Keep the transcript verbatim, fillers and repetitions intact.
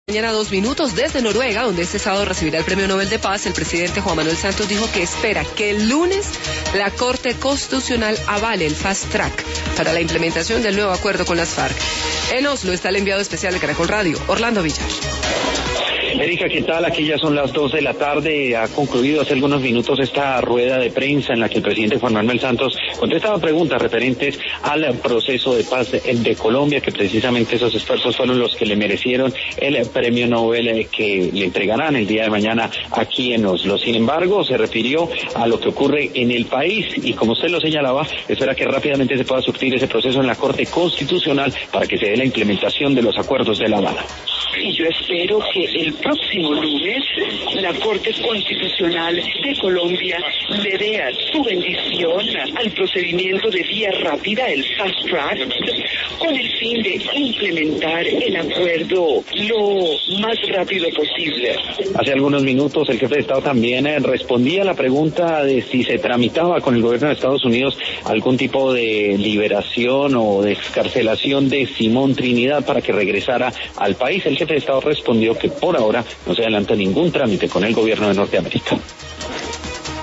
Mañana dos minutos desde Noruega, donde este sábado recibirá el Premio Nobel de Paz. El presidente Juan Manuel Santos dijo que espera que el lunes la Corte Constitucional avale el fast track para la implementación del nuevo acuerdo con las FARC. En Oslo está el enviado especial de Caracol Radio, Orlando Villar. Erika, ¿qué tal? Aquí ya son las dos de la tarde. Ha concluido hace algunos minutos esta rueda de prensa en la que el presidente Juan Manuel Santos contestaba preguntas referentes al proceso de paz de Colombia, que precisamente esos esfuerzos fueron los que le merecieron el premio Nobel que le entregarán el día de mañana aquí en Oslo. Sin embargo, se refirió a lo que ocurre en el país y, como usted lo señalaba, espera que rápidamente se pueda surtir ese proceso en la Corte Constitucional para que se dé la implementación de los acuerdos de La Habana. Y yo espero que el próximo lunes la Corte Constitucional de Colombia le dé su bendición al procedimiento de vía rápida, el fast track, con el fin de implementar el acuerdo lo más rápido posible. Hace algunos minutos el jefe de Estado también eh, respondía a la pregunta de si se tramitaba con el gobierno de Estados Unidos algún tipo de liberación o de excarcelación de Simón Trinidad para que regresara al país. El jefe de Estado respondió que por ahora no se adelanta ningún trámite con el gobierno de Norteamérica.